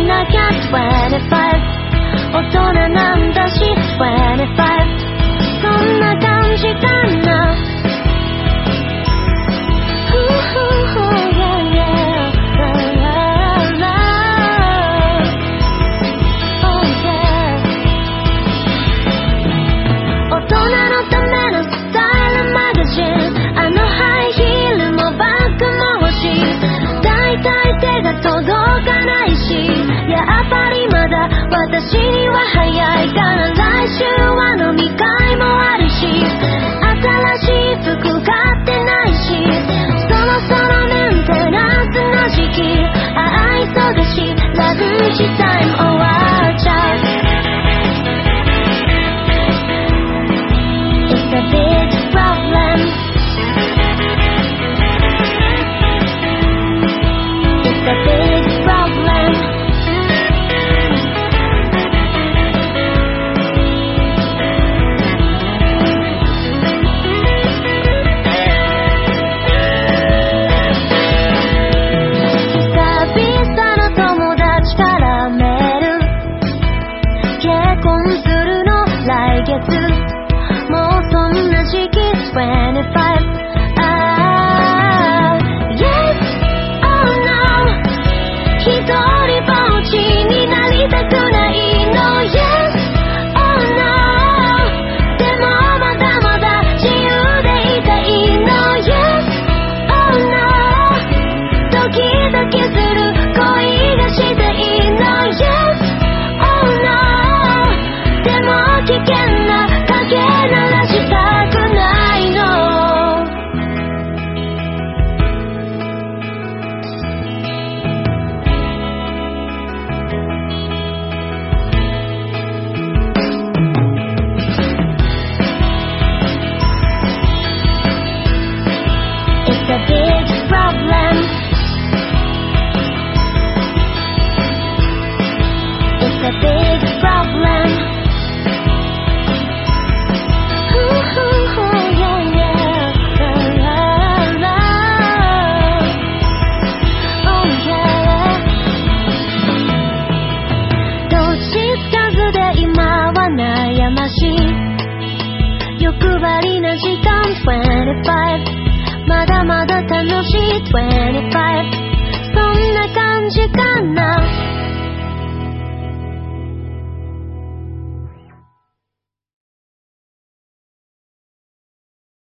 なきゃ25大人なんだし25そんな感じかな私には早いから来週は飲み会もあるし新しい服買ってないしそろそろメンテナンスの時期忙しいランチタイム終わっちゃう It's a big problem It's a big problemもうそんな時期25 Yes, oh no 一人ぼっちになりたくないの Yes, oh no でもまだまだ自由でいたいの Yes, oh no ドキドキする恋がしたいの Yes, oh no でも危険な影鳴らしたくないの It's a big problem It's a big problem悩ましい欲張りな時間25まだまだ楽しい25そんな感じかな